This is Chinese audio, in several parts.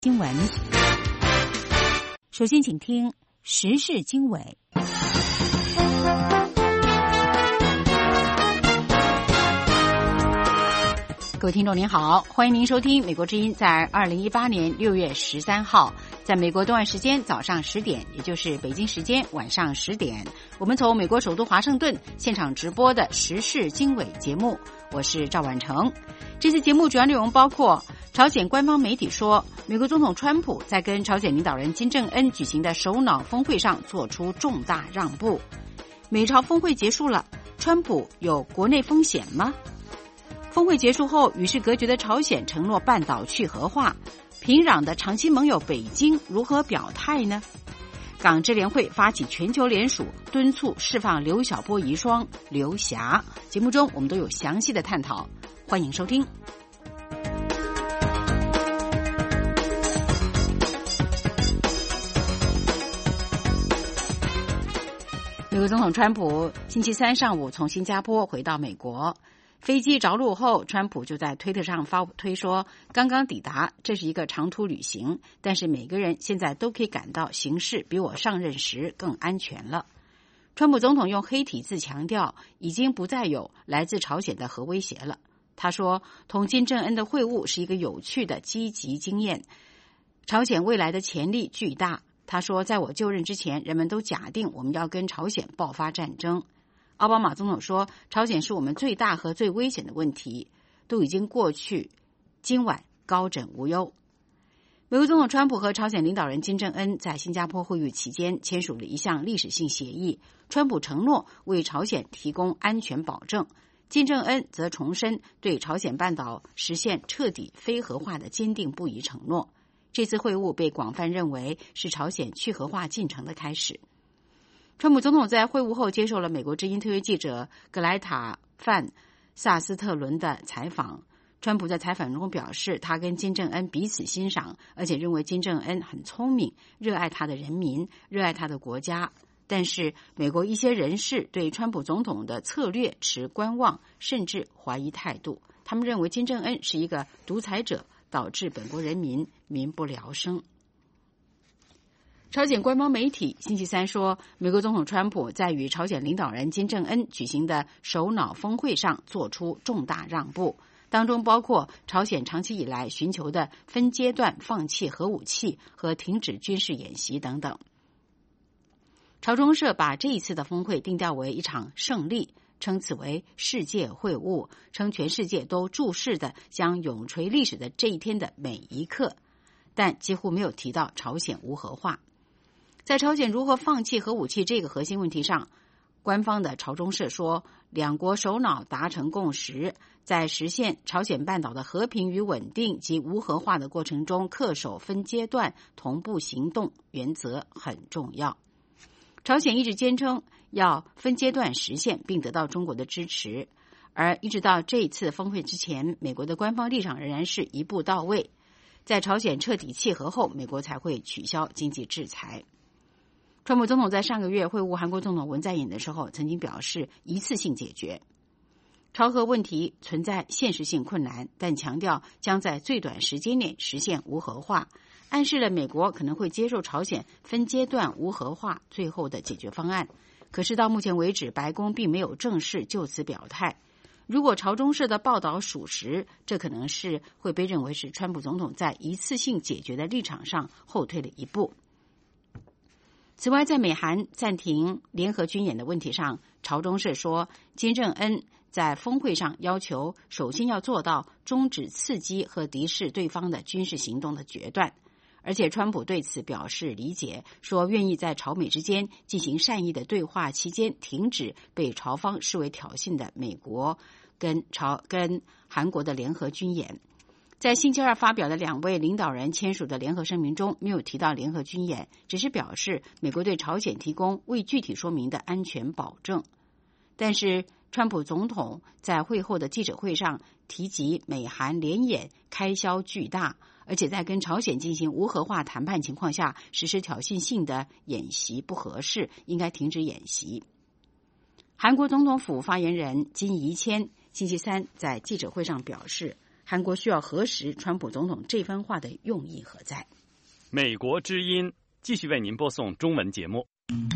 新闻，首先请听时事经纬。各位听众您好，欢迎您收听美国之音在2018年6月13号在美国东岸时间早上10点，也就是北京时间晚上10点，我们从美国首都华盛顿现场直播的时事经纬节目，我是赵婉成。这次节目主要内容包括朝鲜官方媒体说，美国总统川普在跟朝鲜领导人金正恩举行的首脑峰会上做出重大让步。美朝峰会结束了，川普有国内风险吗？峰会结束后，与世隔绝的朝鲜承诺半岛去核化，平壤的长期盟友北京如何表态呢？港支联会发起全球联署，敦促释放刘晓波遗孀刘霞。节目中我们都有详细的探讨，欢迎收听。美国总统川普星期三上午从新加坡回到美国，飞机着陆后，川普就在推特上发推说刚刚抵达，这是一个长途旅行，但是每个人现在都可以感到形势比我上任时更安全了。川普总统用黑体字强调，已经不再有来自朝鲜的核威胁了。他说，同金正恩的会晤是一个有趣的积极经验，朝鲜未来的潜力巨大。他说，在我就任之前，人们都假定我们要跟朝鲜爆发战争。奥巴马总统说，朝鲜是我们最大和最危险的问题，都已经过去，今晚高枕无忧。美国总统川普和朝鲜领导人金正恩在新加坡会晤期间签署了一项历史性协议，川普承诺为朝鲜提供安全保证，金正恩则重申对朝鲜半岛实现彻底非核化的坚定不移承诺。这次会晤被广泛认为是朝鲜去核化进程的开始。川普总统在会晤后接受了美国之音特约记者格莱塔·范萨斯特伦的采访。川普在采访中表示，他跟金正恩彼此欣赏，而且认为金正恩很聪明，热爱他的人民，热爱他的国家。但是美国一些人士对川普总统的策略持观望甚至怀疑态度，他们认为金正恩是一个独裁者，导致本国人民民不聊生。朝鲜官方媒体星期三说，美国总统川普在与朝鲜领导人金正恩举行的首脑峰会上做出重大让步，当中包括朝鲜长期以来寻求的分阶段放弃核武器和停止军事演习等等。朝中社把这一次的峰会定调为一场胜利，称此为世界会晤，称全世界都注视的将永垂历史的这一天的每一刻，但几乎没有提到朝鲜无核化。在朝鲜如何放弃核武器这个核心问题上，官方的朝中社说，两国首脑达成共识，在实现朝鲜半岛的和平与稳定及无核化的过程中，恪守分阶段同步行动原则很重要。朝鲜一直坚称要分阶段实现，并得到中国的支持，而一直到这一次峰会之前，美国的官方立场仍然是一步到位，在朝鲜彻底弃核后，美国才会取消经济制裁。川普总统在上个月会晤韩国总统文在寅的时候，曾经表示一次性解决朝核问题存在现实性困难，但强调将在最短时间内实现无核化，暗示了美国可能会接受朝鲜分阶段无核化最后的解决方案。可是到目前为止，白宫并没有正式就此表态。如果朝中社的报道属实，这可能是会被认为是川普总统在一次性解决的立场上后退了一步。此外，在美韩暂停联合军演的问题上，朝中社说，金正恩在峰会上要求首先要做到终止刺激和敌视对方的军事行动的决断，而且川普对此表示理解，说愿意在朝美之间进行善意的对话期间停止被朝方视为挑衅的美国跟韩国的联合军演。在星期二发表的两位领导人签署的联合声明中，没有提到联合军演，只是表示美国对朝鲜提供未具体说明的安全保证。但是川普总统在会后的记者会上提及，美韩联演开销巨大，而且在跟朝鲜进行无核化谈判情况下实施挑衅性的演习不合适，应该停止演习。韩国总统府发言人金怡谦星期三在记者会上表示， 韩国需要核实川普总统这番话的用意何在。 美国之音继续为您播送中文节目。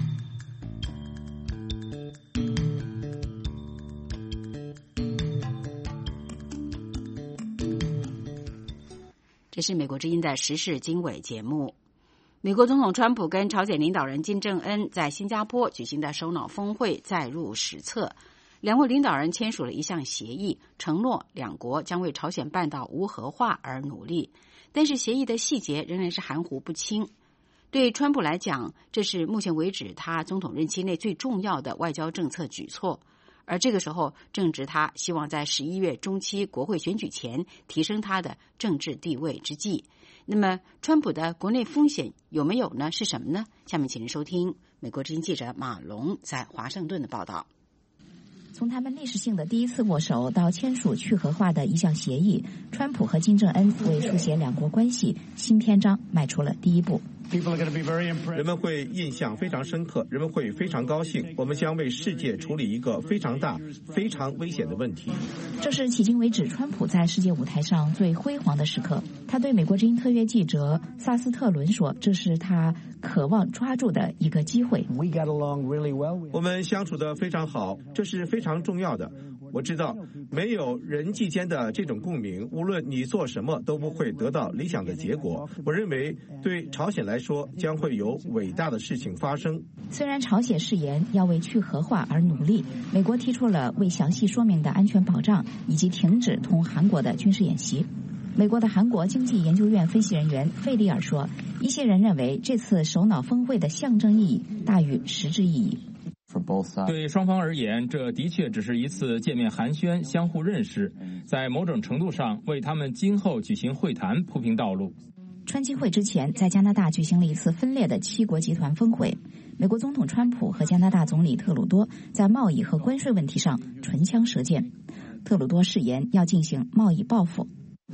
这是美国之音的时事经纬节目。美国总统川普跟朝鲜领导人金正恩在新加坡举行的首脑峰会载入史册，两位领导人签署了一项协议，承诺两国将为朝鲜半岛无核化而努力，但是协议的细节仍然是含糊不清。对川普来讲，这是目前为止他总统任期内最重要的外交政策举措，而这个时候正值他希望在11月中期国会选举前提升他的政治地位之际。那么川普的国内风险有没有呢？是什么呢？下面请您收听美国之音记者马龙在华盛顿的报道。 从他们历史性的第一次握手到签署去核化的一项协议，川普和金正恩为书写两国关系新篇章迈出了第一步。 人们会印象非常深刻，人们会非常高兴。我们将为世界处理一个非常大、非常危险的问题。 这是迄今为止川普在世界舞台上最辉煌的时刻。他对美国之音特约记者萨斯特伦说：“这是他渴望抓住的一个机会。” 我们相处得非常好，这是非常重要的。我知道，没有人际间的这种共鸣，无论你做什么都不会得到理想的结果。我认为，对朝鲜来说，将会有伟大的事情发生。 虽然朝鲜誓言要为去核化而努力，美国提出了未详细说明的安全保障，以及停止同韩国的军事演习。美国的韩国经济研究院分析人员费利尔说，一些人认为这次首脑峰会的象征意义大于实质意义。 对双方而言，这的确只是一次见面寒暄，相互认识，在某种程度上为他们今后举行会谈铺平道路。 川金会之前，在加拿大举行了一次分裂的7国集团峰会。美国总统川普和加拿大总理特鲁多在贸易和关税问题上唇枪舌剑。特鲁多誓言要进行贸易报复。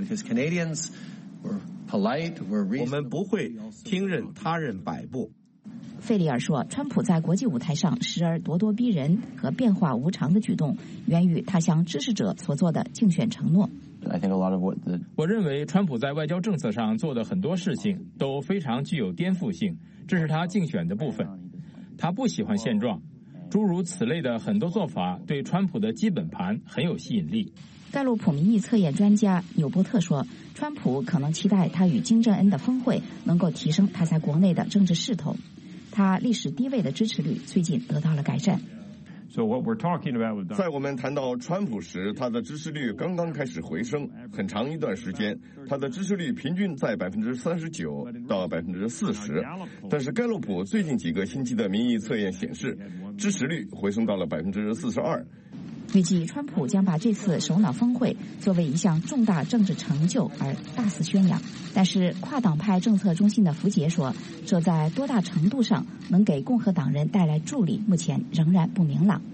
我们不会听任他人摆布。 费利尔说，川普在国际舞台上时而咄咄逼人和变化无常的举动，源于他向支持者所做的竞选承诺。 我认为川普在外交政策上做的很多事情都非常具有颠覆性，这是他竞选的部分。他不喜欢现状，诸如此类的很多做法对川普的基本盘很有吸引力。 盖洛普民意测验专家纽波特说，川普可能期待他与金正恩的峰会能够提升他在国内的政治势头。他历史低位的支持率最近得到了改善。 在我们谈到川普时，他的支持率刚刚开始回升，很长一段时间，他的支持率平均在39%到40%，但是盖洛普最近几个星期的民意测验显示，支持率回升到了42%。 预计川普将把这次首脑峰会作为一项重大政治成就而大肆宣扬，但是跨党派政策中心的福杰说，这在多大程度上能给共和党人带来助力，目前仍然不明朗。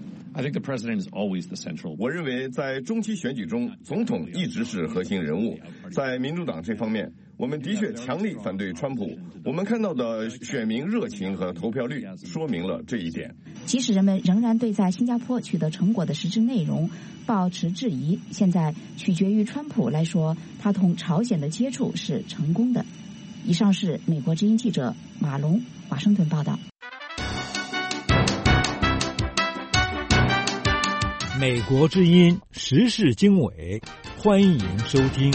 我认为在中期选举中，总统一直是核心人物。在民主党这方面，我们的确强力反对川普。我们看到的选民热情和投票率说明了这一点。 即使人们仍然对在新加坡取得成果的实质内容抱持质疑，现在取决于川普来说，他同朝鲜的接触是成功的。以上是美国之音记者马龙华盛顿报道。 美国之音时事经纬，欢迎收听。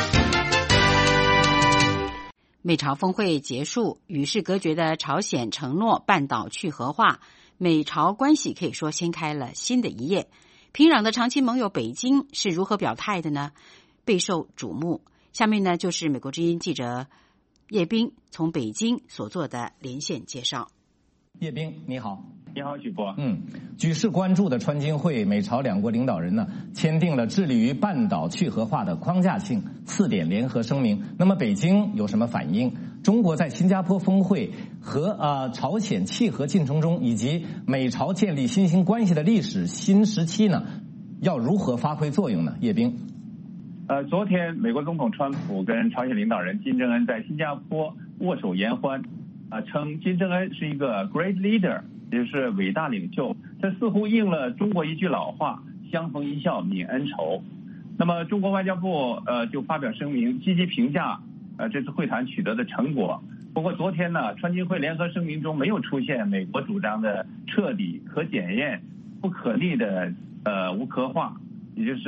美朝峰会结束，与世隔绝的朝鲜承诺半岛去核化，美朝关系可以说掀开了新的一页。平壤的长期盟友北京是如何表态的呢？备受瞩目。下面呢，就是美国之音记者叶斌从北京所做的连线介绍。 叶斌，你好。 你好，许波。 举世关注的川金会，美朝两国领导人呢签订了致力于半岛去核化的框架性4点联合声明。那么北京有什么反应？中国在新加坡峰会和朝鲜契合进程中，以及美朝建立新兴关系的历史新时期呢，要如何发挥作用呢？叶斌。 昨天美国总统川普跟朝鲜领导人金正恩在新加坡握手言欢，称金正恩是一个 great leader。也就是伟大领袖，这似乎应了中国一句老话：相逢一笑泯恩仇。 那么中国外交部就发表声明，积极评价这次会谈取得的成果。不过昨天呢，川金会联合声明中没有出现美国主张的彻底、可检验、不可逆的无壳化，也就是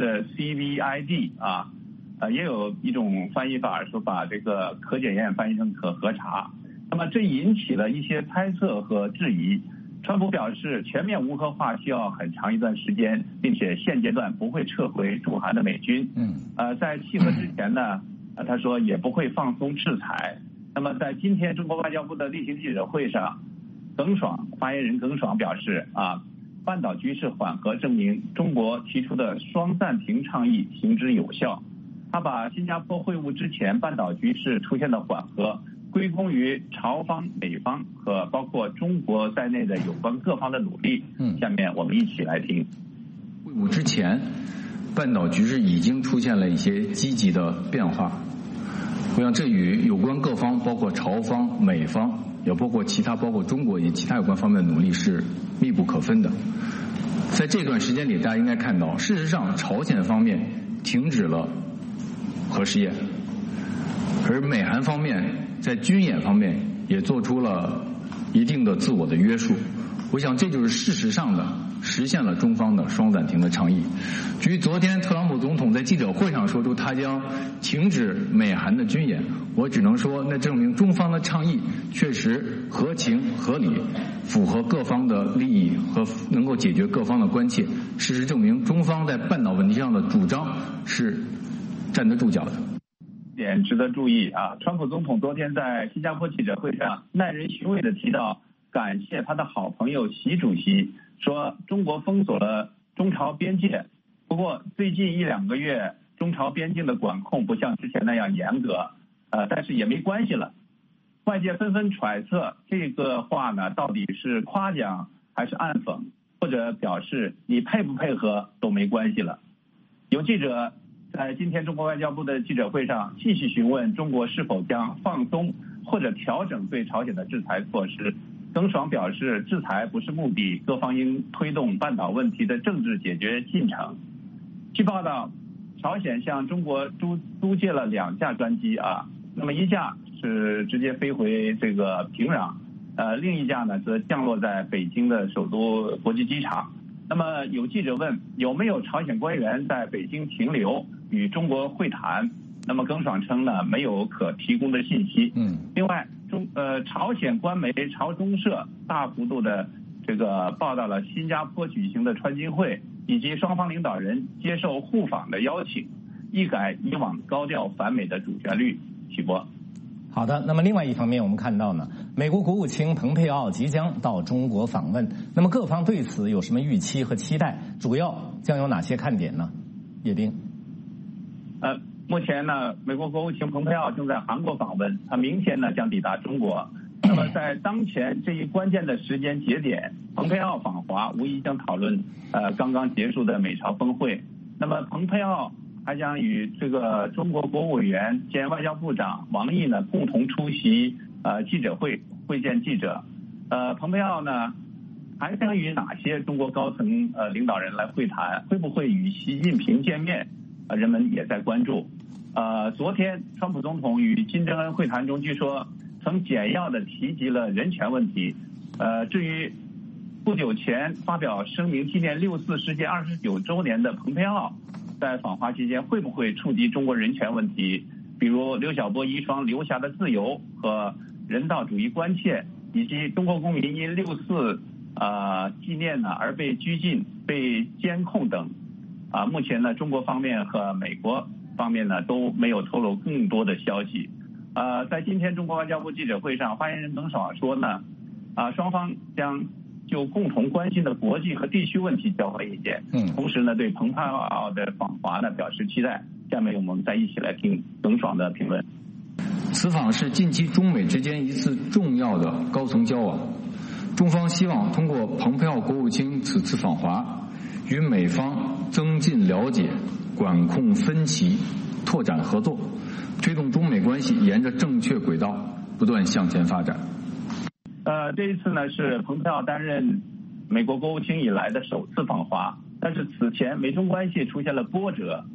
CVID 啊。也有一种翻译法说把这个可检验翻译成可核查，那么这引起了一些猜测和质疑。川普表示，全面无核化需要很长一段时间，并且现阶段不会撤回驻韩的美军。在契合之前呢，他说也不会放松制裁。那么在今天中国外交部的例行记者会上，发言人耿爽表示半岛局势缓和证明中国提出的双暂停倡议行之有效。他把新加坡会晤之前半岛局势出现的缓和归功于朝方、美方和包括中国在内的有关各方的努力。下面我们一起来听。 会晤之前，半岛局势已经出现了一些积极的变化。我想这与有关各方，包括朝方、美方，也包括包括中国以及其他有关方面的努力是密不可分的。在这段时间里，大家应该看到，事实上朝鲜方面停止了核试验，而美韩方面在军演方面也做出了一定的自我的约束。我想这就是事实上的实现了中方的双暂停的倡议。至于昨天特朗普总统在记者会上说出他将停止美韩的军演，我只能说那证明中方的倡议确实合情合理，符合各方的利益和能够解决各方的关切。事实证明中方在半岛问题上的主张是站得住脚的。 点值得注意川普总统昨天在新加坡记者会上耐人寻味地提到，感谢他的好朋友习主席，说中国封锁了中朝边界，不过最近1-2个月中朝边境的管控不像之前那样严格，但是也没关系了。外界纷纷揣测这个话呢到底是夸奖还是暗讽，或者表示你配不配合都没关系了。有记者在今天中国外交部的记者会上继续询问中国是否将放松或者调整对朝鲜的制裁措施。耿爽表示，制裁不是目的，各方应推动半岛问题的政治解决进程。据报道，朝鲜向中国租借了2架专机那么一架是直接飞回这个平壤，另一架呢则降落在北京的首都国际机场。那么有记者问有没有朝鲜官员在北京停留与中国会谈，那么耿爽称呢没有可提供的信息。另外朝鲜官媒朝中社大幅度的这个报道了新加坡举行的川金会以及双方领导人接受互访的邀请，一改以往高调反美的主旋律。启波。 好的，那么另外一方面我们看到呢，美国国务卿蓬佩奥即将到中国访问，那么各方对此有什么预期和期待？主要将有哪些看点呢？叶斌。 目前呢，美国国务卿蓬佩奥正在韩国访问，他明天呢将抵达中国。那么在当前这一关键的时间节点，蓬佩奥访华无疑将讨论刚刚结束的美朝峰会。那么蓬佩奥还将与这个中国国务委员兼外交部长王毅呢共同出席记者会，会见记者。蓬佩奥呢还将与哪些中国高层领导人来会谈？会不会与习近平见面？人们也在关注。昨天川普总统与金正恩会谈中，据说曾简要地提及了人权问题。至于不久前发表声明纪念6·4事件29周年的蓬佩奥，在访华期间会不会触及中国人权问题，比如刘晓波遗孀刘霞的自由和人道主义关切，以及中国公民因6·4纪念呢而被拘禁、被监控等。目前呢，中国方面和美国方面呢都没有透露更多的消息。在今天中国外交部记者会上，发言人耿爽说呢，双方将就共同关心的国际和地区问题交换意见。同时呢，对蓬佩奥的访华呢表示期待。下面我们再一起来听耿爽的评论。 此访是近期中美之间一次重要的高层交往，中方希望通过蓬佩奥国务卿此次访华，与美方增进了解，管控分歧，拓展合作，推动中美关系沿着正确轨道不断向前发展。 这一次呢是蓬佩奥担任美国国务卿以来的首次访华，但是此前美中关系出现了波折。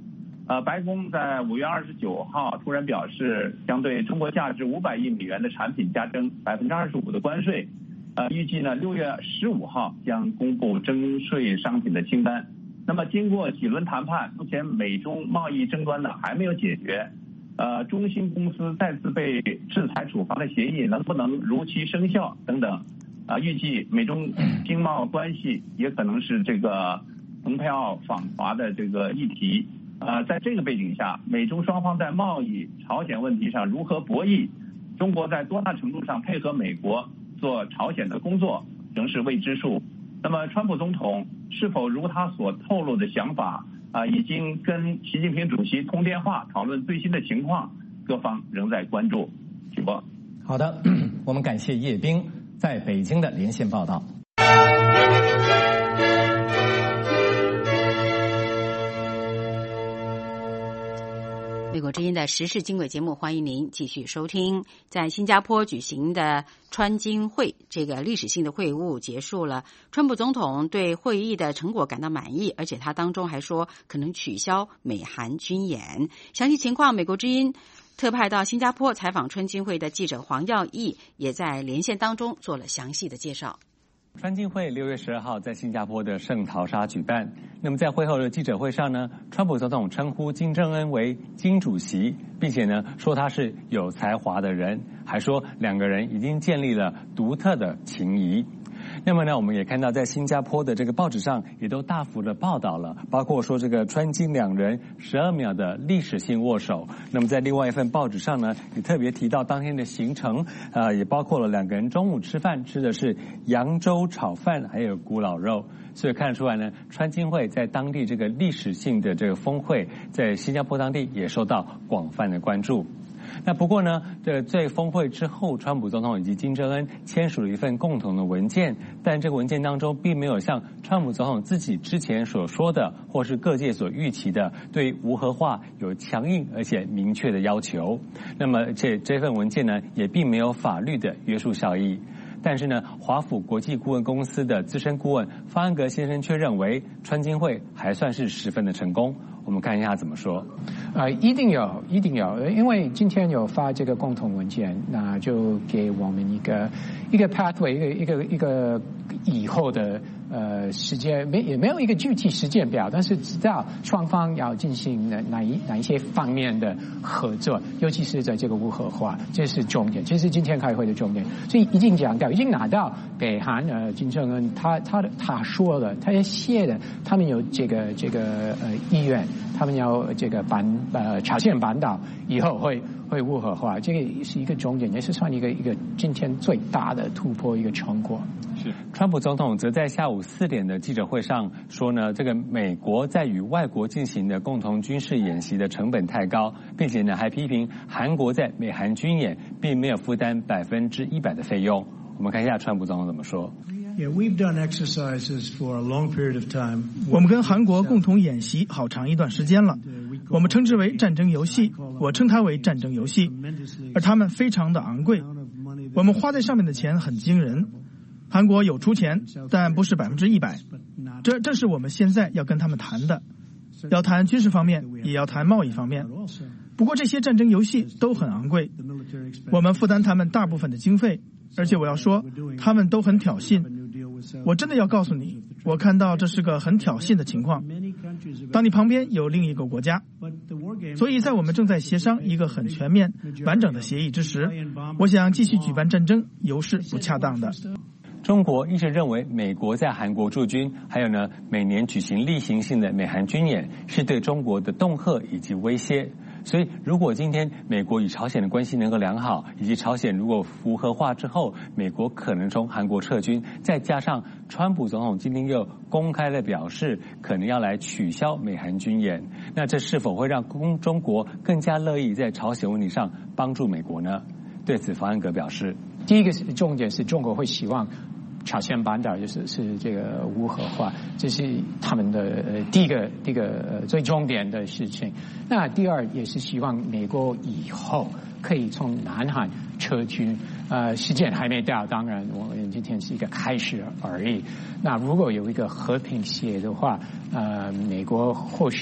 白宫在5月29号突然表示，将对中国价值500亿美元的产品加征25%的关税。预计呢6月15号将公布征税商品的清单。那么经过几轮谈判，目前美中贸易争端呢还没有解决。中芯公司再次被制裁处罚的协议能不能如期生效等等。预计美中经贸关系也可能是这个蓬佩奥访华的这个议题。在这个背景下，美中双方在贸易、朝鲜问题上如何博弈，中国在多大程度上配合美国做朝鲜的工作，仍是未知数。那么，川普总统是否如他所透露的想法已经跟习近平主席通电话讨论最新的情况，各方仍在关注。许波， 好的，我们感谢叶冰在北京的连线报道。 美国之音的时事经纬节目，欢迎您继续收听。在新加坡举行的川金会这个历史性的会晤结束了，川普总统对会议的成果感到满意，而且他当中还说可能取消美韩军演。详细情况，美国之音特派到新加坡采访川金会的记者黄耀义也在连线当中做了详细的介绍。 川金会6月12号在新加坡的圣淘沙举办。那么在会后的记者会上呢，川普总统称呼金正恩为金主席，并且呢说他是有才华的人，还说两个人已经建立了独特的情谊。那么呢，我们也看到在新加坡的这个报纸上也都大幅的报道了，包括说这个川金两人12秒的历史性握手。那么在另外一份报纸上呢，也特别提到当天的行程，也包括了两个人中午吃饭吃的是扬州炒饭，还有古老肉。所以看得出来呢，川金会在当地这个历史性的这个峰会，在新加坡当地也受到广泛的关注。那不过呢，在峰会之后，川普总统以及金正恩签署了一份共同的文件，但这个文件当中并没有像川普总统自己之前所说的，或是各界所预期的，对无核化有强硬而且明确的要求。那么这份文件呢，也并没有法律的约束效力。但是呢，华府国际顾问公司的资深顾问方安格先生却认为，川金会还算是十分的成功。我们看一下他怎么说。 一定有，因为今天有发这个共同文件，那就给我们一个 pathway， 一个以后的时间，也没有一个具体时间表，但是知道双方要进行哪一些方面的合作，尤其是在这个无核化，这是重点，这是今天开会的重点。所以已经讲到，已经拿到北韩金正恩他说了，他也写了，他们有这个意愿，他们要这个朝鲜半岛以后会无核化，这个是一个重点，也是算一个今天最大的突破，一个成果。 是，川普总统则在下午4点的记者会上说呢，这个美国在与外国进行的共同军事演习的成本太高，并且呢还批评韩国在美韩军演并没有负担100%的费用。我们看一下川普总统怎么说。 我们跟韩国共同演习好长一段时间了，我们称之为战争游戏，我称它为战争游戏，而他们非常的昂贵，我们花在上面的钱很惊人。韩国有出钱，但不是100%，这正是我们现在要跟他们谈的，要谈军事方面，也要谈贸易方面。不过这些战争游戏都很昂贵，我们负担他们大部分的经费，而且我要说，他们都很挑衅。我真的要告诉你，我看到这是个很挑衅的情况。当你旁边有另一个国家，所以在我们正在协商一个很全面、完整的协议之时，我想继续举办战争游是不恰当的。 中国一直认为美国在韩国驻军，还有呢每年举行例行性的美韩军演，是对中国的恫吓以及威胁。所以如果今天美国与朝鲜的关系能够良好，以及朝鲜如果无核化之后，美国可能从韩国撤军，再加上川普总统今天又公开的表示可能要来取消美韩军演，那这是否会让中国更加乐意在朝鲜问题上帮助美国呢？对此方安格表示， 第一个重点是中国会希望朝鲜半岛是这个无核化，这是他们的第一个最重点的事情。那第二也是希望美国以后可以从南韩撤军，时间还没到，当然我们今天是一个开始而已。那如果有一个和平协议的话，美国或许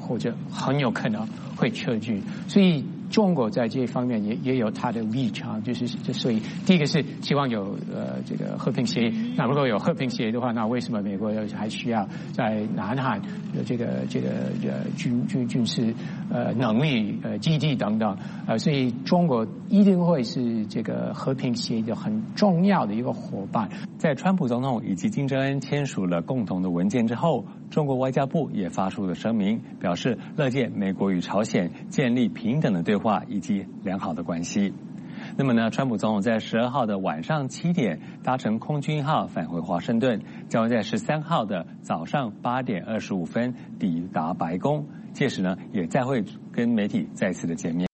或者很有可能会撤军，所以中国在这方面也有它的立场，所以第一个是希望有这个和平协议。那如果有和平协议的话，那为什么美国还需要在南海这个军事能力基地等等？所以中国一定会是这个和平协议的很重要的一个伙伴。 在川普总统以及金正恩签署了共同的文件之后，中国外交部也发出了声明，表示乐见美国与朝鲜建立平等的对话以及良好的关系。那么呢，川普总统在12号的晚上7点搭乘空军1号返回华盛顿，将会在13号的早上8点25分抵达白宫，届时呢也再会跟媒体再次的见面。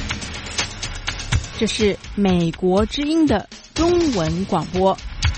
这是美国之音的中文广播。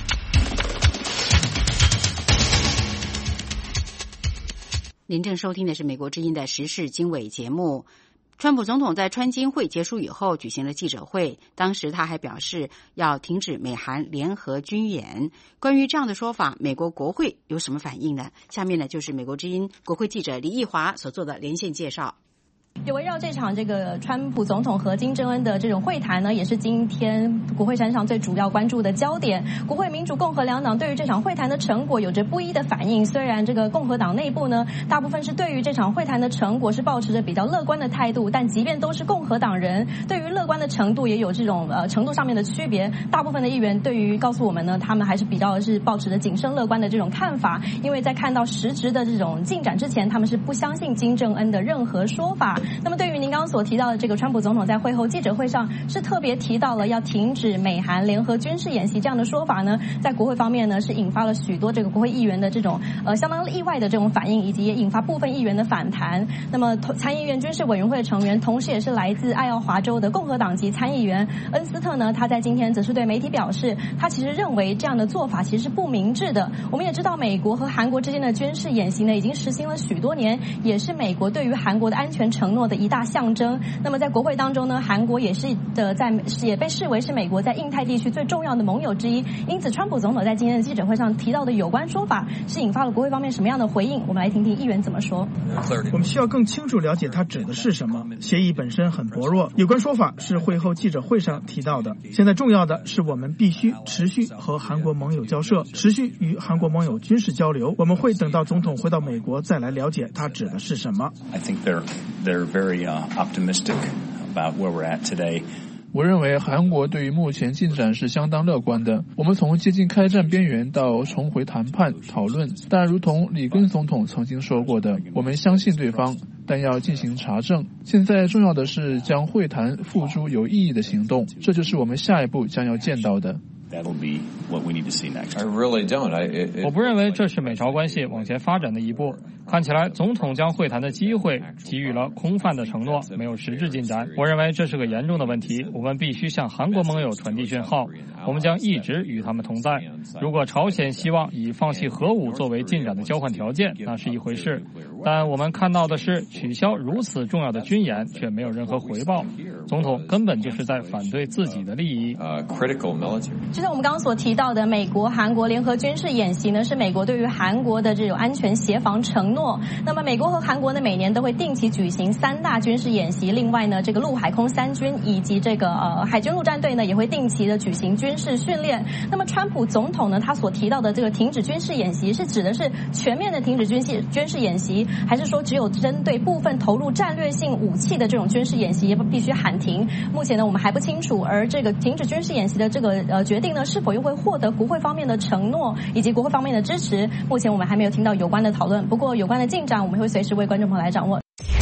您正收听的是美国之音的时事经纬节目。川普总统在川金会结束以后举行了记者会，当时他还表示要停止美韩联合军演。关于这样的说法，美国国会有什么反应呢？下面呢就是美国之音国会记者李义华所做的连线介绍。 也围绕这场这个川普总统和金正恩的这种会谈呢，也是今天国会山上最主要关注的焦点。国会民主共和两党对于这场会谈的成果有着不一的反应。虽然这个共和党内部呢，大部分是对于这场会谈的成果是抱持着比较乐观的态度，但即便都是共和党人，对于乐观的程度也有这种程度上面的区别。大部分的议员对于告诉我们呢，他们还是比较是抱持着谨慎乐观的这种看法，因为在看到实质的这种进展之前，他们是不相信金正恩的任何说法。那么对于您刚刚所提到的这个川普总统在会后记者会上是特别提到了要停止美韩联合军事演习这样的说法呢，在国会方面呢是引发了许多这个国会议员的这种相当意外的这种反应，以及也引发部分议员的反弹。那么参议院军事委员会的成员，同时也是来自爱奥华州的共和党籍参议员恩斯特呢，他在今天则是对媒体表示，他其实认为这样的做法其实是不明智的。我们也知道美国和韩国之间的军事演习呢已经实行了许多年，也是美国对于韩国的安全承诺的一大象征。那么在国会当中呢，韩国也被视为是美国在印太地区最重要的盟友之一。因此川普总统在今天的记者会上提到的有关说法是引发了国会方面什么样的回应，我们来听听议员怎么说。 我们需要更清楚了解它指的是什么，协议本身很薄弱，有关说法是会后记者会上提到的。现在重要的是我们必须持续和韩国盟友交涉，持续与韩国盟友军事交流。我们会等到总统回到美国再来了解它指的是什么。 I think they're very optimistic about where we're at today. 我认为韩国对于目前进展是相当乐观的。我们从接近开战边缘到重回谈判讨论，但如同里根总统曾经说过的，我们相信对方，但要进行查证。现在重要的是将会谈付诸有意义的行动，这就是我们下一步将要见到的。 That'll be what we need to see next. I really don't. 我不认为这是美朝关系往前发展的一步。看起来总统将会谈的机会给予了空泛的承诺，没有实质进展。我认为这是个严重的问题，我们必须向韩国盟友传递讯号，我们将一直与他们同在。如果朝鲜希望以放弃核武作为进展的交换条件，那是一回事。但我们看到的是，取消如此重要的军演却没有任何回报。总统根本就是在反对自己的利益。 就像我们刚刚所提到的，美国韩国联合军事演习呢，是美国对于韩国的这种安全协防承诺。那么美国和韩国呢，每年都会定期举行3大军事演习。另外呢，这个陆海空三军以及这个海军陆战队呢，也会定期的举行军事训练。那么川普总统呢，他所提到的这个停止军事演习，是指的是全面的停止军事演习，还是说只有针对部分投入战略性武器的这种军事演习也必须喊停？目前呢，我们还不清楚。而这个停止军事演习的这个决定呢，是否又会获得国会方面的承诺以及国会方面的支持？目前我们还没有听到有关的讨论。不过有关的进展，我们会随时为观众朋友来掌握。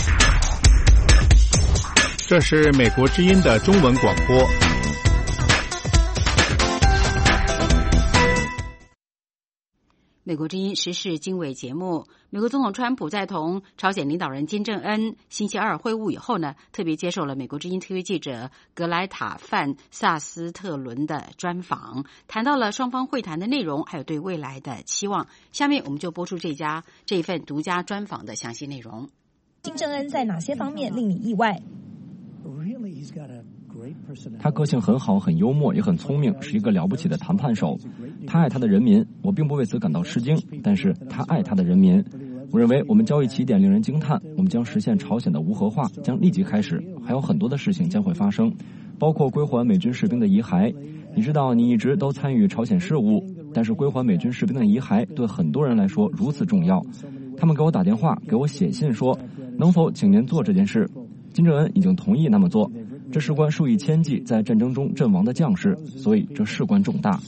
这是美国之音的中文广播。 美国之音时事经纬节目，美国总统川普在同朝鲜领导人金正恩星期二会晤以后呢，特别接受了美国之音特约记者格莱塔·范萨斯特伦的专访，谈到了双方会谈的内容，还有对未来的期望。下面我们就播出这一份独家专访的详细内容。 金正恩在哪些方面令你意外？ 他个性很好，很幽默，也很聪明，是一个了不起的谈判手。他爱他的人民，我并不为此感到吃惊，但是他爱他的人民。 我认为我们交易起点令人惊叹，我们将实现朝鲜的无核化，将立即开始，还有很多的事情将会发生，包括归还美军士兵的遗骸。你知道你一直都参与朝鲜事务，但是归还美军士兵的遗骸对很多人来说如此重要。他们给我打电话，给我写信说，能否请您做这件事？金正恩已经同意那么做，这事关数以千计在战争中阵亡的将士，所以这事关重大。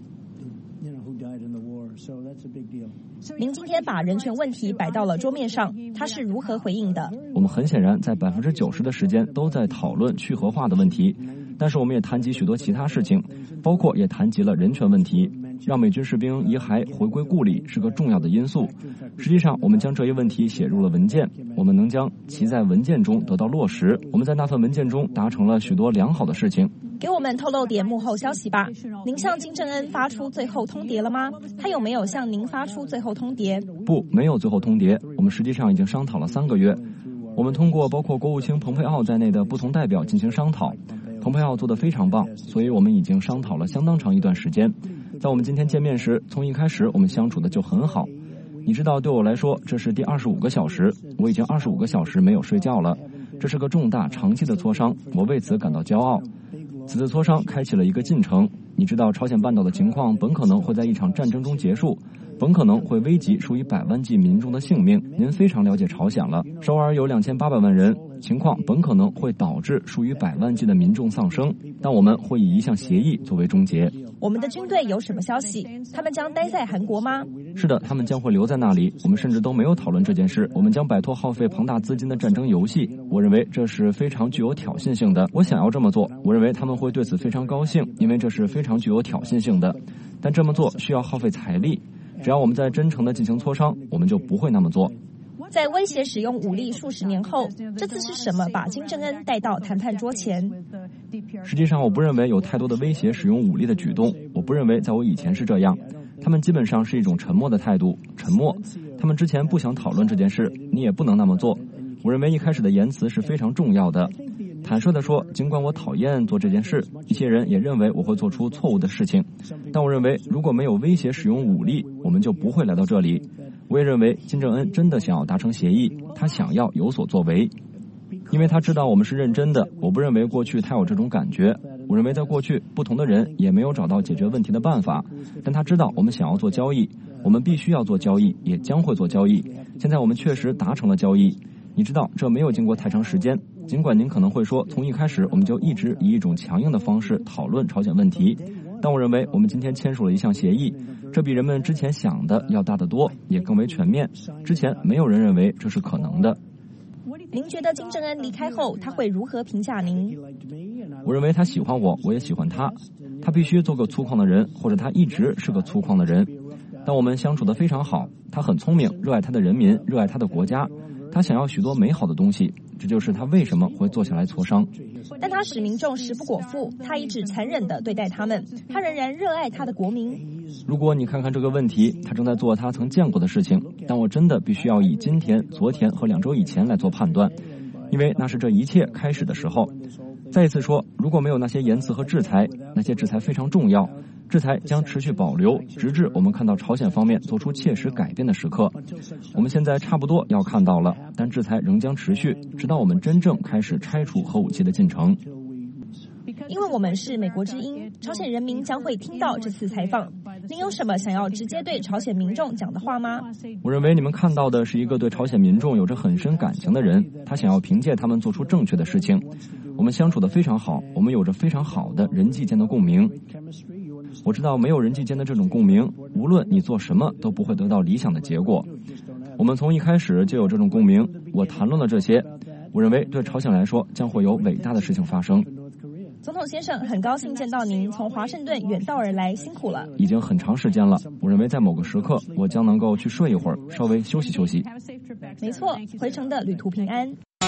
您今天把人权问题摆到了桌面上，他是如何回应的？ 我们很显然在90%的时间都在讨论去核化的问题，但是我们也谈及许多其他事情，包括也谈及了人权问题。让美军士兵遗骸回归故里是个重要的因素。实际上，我们将这一问题写入了文件，我们能将其在文件中得到落实。我们在那份文件中达成了许多良好的事情。 给我们透露点幕后消息吧。您向金正恩发出最后通牒了吗？他有没有向您发出最后通牒？ 不，没有最后通牒。我们实际上已经商讨了3个月。我们通过包括国务卿蓬佩奥在内的不同代表进行商讨。蓬佩奥做得非常棒，所以我们已经商讨了相当长一段时间。在我们今天见面时，从一开始我们相处的就很好。你知道，对我来说，这是第25个小时，我已经25个小时没有睡觉了。这是个重大长期的磋商，我为此感到骄傲。此次磋商开启了一个进程。你知道，朝鲜半岛的情况本可能会在一场战争中结束，本可能会危及数以百万计民众的性命。您非常了解朝鲜了，首尔有2800万人，情况本可能会导致数以百万计的民众丧生，但我们会以一项协议作为终结。 我们的军队有什么消息？他们将待在韩国吗？ 是的，他们将会留在那里。我们甚至都没有讨论这件事。我们将摆脱耗费庞大资金的战争游戏。我认为这是非常具有挑衅性的。我想要这么做。我认为他们会对此非常高兴，因为这是非常具有挑衅性的。但这么做需要耗费财力。只要我们在真诚地进行磋商，我们就不会那么做。 在威胁使用武力数十年后，这次是什么把金正恩带到谈判桌前？ 实际上，我不认为有太多的威胁使用武力的举动。我不认为在我以前是这样。他们基本上是一种沉默的态度，沉默。他们之前不想讨论这件事，你也不能那么做。我认为一开始的言辞是非常重要的。坦率地说，尽管我讨厌做这件事，一些人也认为我会做出错误的事情，但我认为如果没有威胁使用武力，我们就不会来到这里。我也认为金正恩真的想要达成协议，他想要有所作为，因为他知道我们是认真的。我不认为过去他有这种感觉，我认为在过去不同的人也没有找到解决问题的办法，但他知道我们想要做交易，我们必须要做交易，也将会做交易。现在我们确实达成了交易。你知道，这没有经过太长时间，尽管您可能会说从一开始我们就一直以一种强硬的方式讨论朝鲜问题，但我认为我们今天签署了一项协议，这比人们之前想的要大得多，也更为全面。之前没有人认为这是可能的。 您觉得金正恩离开后他会如何评价您？ 我认为他喜欢我，我也喜欢他。他必须做个粗犷的人，或者他一直是个粗犷的人。但我们相处得非常好，他很聪明，热爱他的人民，热爱他的国家。他想要许多美好的东西，这就是他为什么会坐下来磋商。 但他使民众食不果腹，他一直残忍地对待他们，他仍然热爱他的国民。 如果你看看这个问题，他正在做他曾见过的事情，但我真的必须要以今天、昨天和2周以前来做判断，因为那是这一切开始的时候。再一次说，如果没有那些言辞和制裁，那些制裁非常重要，制裁将持续保留，直至我们看到朝鲜方面做出切实改变的时刻。我们现在差不多要看到了，但制裁仍将持续，直到我们真正开始拆除核武器的进程。 因为我们是美国之音，朝鲜人民将会听到这次采访。您有什么想要直接对朝鲜民众讲的话吗？ 我认为你们看到的是一个对朝鲜民众有着很深感情的人，他想要凭借他们做出正确的事情。我们相处得非常好，我们有着非常好的人际间的共鸣。我知道没有人际间的这种共鸣，无论你做什么都不会得到理想的结果。我们从一开始就有这种共鸣，我谈论了这些。我认为对朝鲜来说将会有伟大的事情发生。 总统先生，很高兴见到您，从华盛顿远道而来，辛苦了。 已经很长时间了，我认为在某个时刻我将能够去睡一会儿，稍微休息休息。 没错，回程的旅途平安。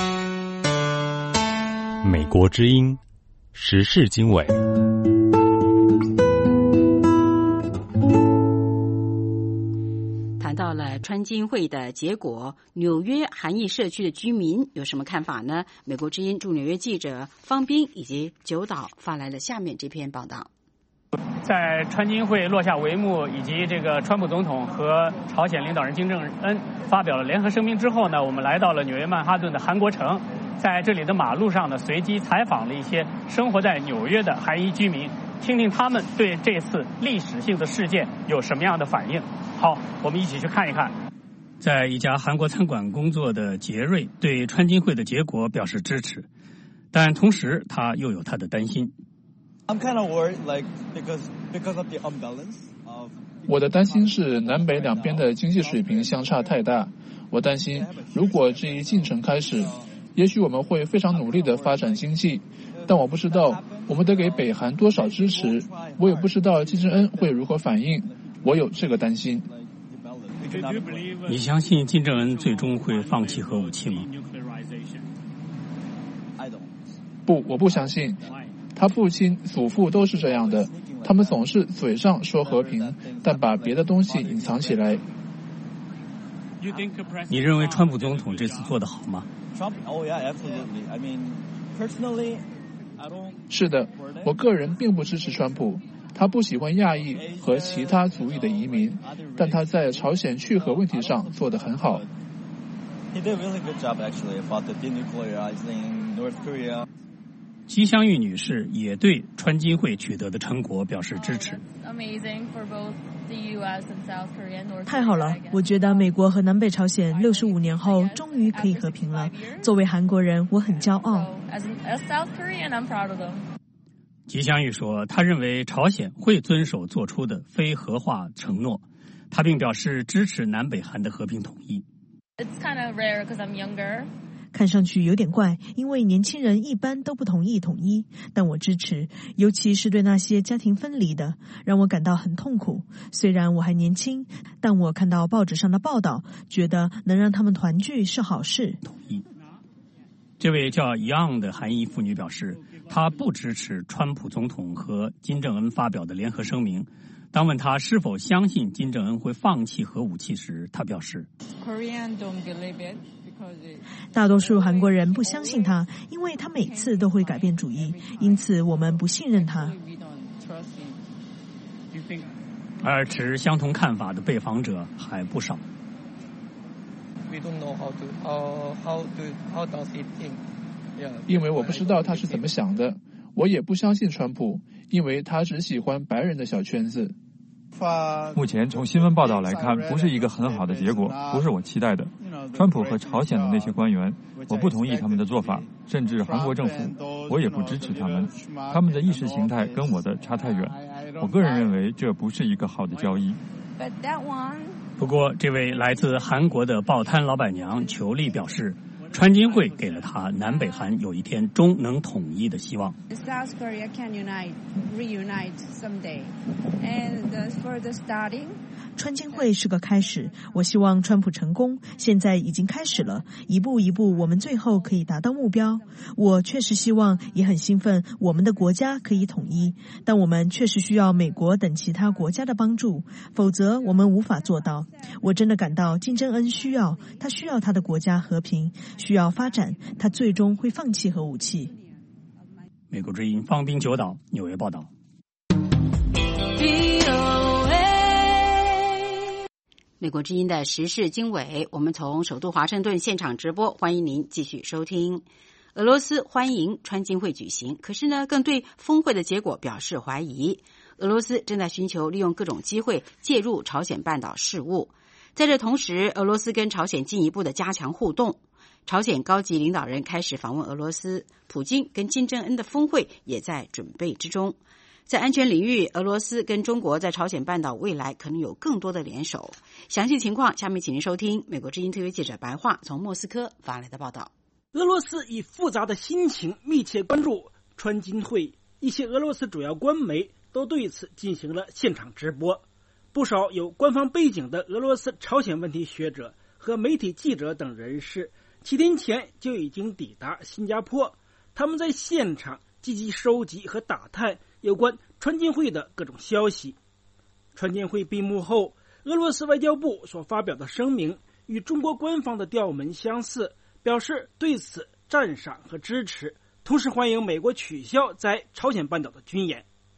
美国之音时事经纬。 谈到了川金会的结果，纽约韩裔社区的居民有什么看法呢？美国之音驻纽约记者方斌以及九岛发来了下面这篇报道。 在川金会落下帷幕，以及这个川普总统和朝鲜领导人金正恩发表了联合声明之后呢，我们来到了纽约曼哈顿的韩国城，在这里的马路上呢，随机采访了一些生活在纽约的韩裔居民，听听他们对这次历史性的事件有什么样的反应。好，我们一起去看一看。在一家韩国餐馆工作的杰瑞对川金会的结果表示支持，但同时他又有他的担心。 我的担心是南北两边的经济水平相差太大。我担心如果这一进程开始，也许我们会非常努力地发展经济，但我不知道我们得给北韩多少支持，我也不知道金正恩会如何反应，我有这个担心。 你相信金正恩最终会放弃核武器吗？ 不，我不相信。他父亲、祖父都是这样的，他们总是嘴上说和平，但把别的东西隐藏起来。 你认为川普总统这次做得好吗？ 是的，我个人并不支持川普。他不喜欢亚裔和其他族裔的移民，但他在朝鲜去核问题上做得很好。 姬香玉女士也对川金会取得的成果表示支持。 太好了，我觉得美国和南北朝鲜65年后终于可以和平了。作为韩国人，我很骄傲。 姬香玉说，他认为朝鲜会遵守做出的非核化承诺，他并表示支持南北韩的和平统一。 看上去有点怪，因为年轻人一般都不同意统一，但我支持，尤其是对那些家庭分离的，让我感到很痛苦。虽然我还年轻，但我看到报纸上的报道，觉得能让他们团聚是好事。 统一。这位叫Young的韩裔妇女表示，她不支持川普总统和金正恩发表的联合声明。当问她是否相信金正恩会放弃核武器时，她表示大多数韩国人不相信他，因为他每次都会改变主意，因此我们不信任他。 而持相同看法的被访者还不少。 因为我不知道他是怎么想的，我也不相信川普，因为他只喜欢白人的小圈子。 目前从新闻报道来看，不是一个很好的结果，不是我期待的。川普和朝鲜的那些官员，我不同意他们的做法，甚至韩国政府，我也不支持他们。他们的意识形态跟我的差太远，我个人认为这不是一个好的交易。 不过，这位来自韩国的报摊老板娘裘丽表示，川金会给了他南北韩有一天终能统一的希望。 川金会是个开始，我希望川普成功，现在已经开始了，一步一步，我们最后可以达到目标。我确实希望，也很兴奋，我们的国家可以统一，但我们确实需要美国等其他国家的帮助，否则我们无法做到。我真的感到金正恩需要，他需要他的国家和平，需要发展，他最终会放弃核武器。 美国之音方滨九岛纽约报道。 美国之音的时事经纬，我们从首都华盛顿现场直播，欢迎您继续收听。俄罗斯欢迎川金会举行，可是呢，更对峰会的结果表示怀疑。俄罗斯正在寻求利用各种机会介入朝鲜半岛事务。在这同时，俄罗斯跟朝鲜进一步的加强互动。朝鲜高级领导人开始访问俄罗斯，普京跟金正恩的峰会也在准备之中。在安全领域，俄罗斯跟中国在朝鲜半岛未来可能有更多的联手。详细情况，下面请您收听美国之音特约记者白桦从莫斯科发来的报道。 俄罗斯以复杂的心情密切关注川金会，一些俄罗斯主要官媒都对此进行了现场直播。不少有官方背景的俄罗斯朝鲜问题学者和媒体记者等人士7天前就已经抵达新加坡，他们在现场积极收集和打探有关川金会的各种消息。川金会闭幕后，俄罗斯外交部所发表的声明与中国官方的调门相似，表示对此赞赏和支持，同时欢迎美国取消在朝鲜半岛的军演。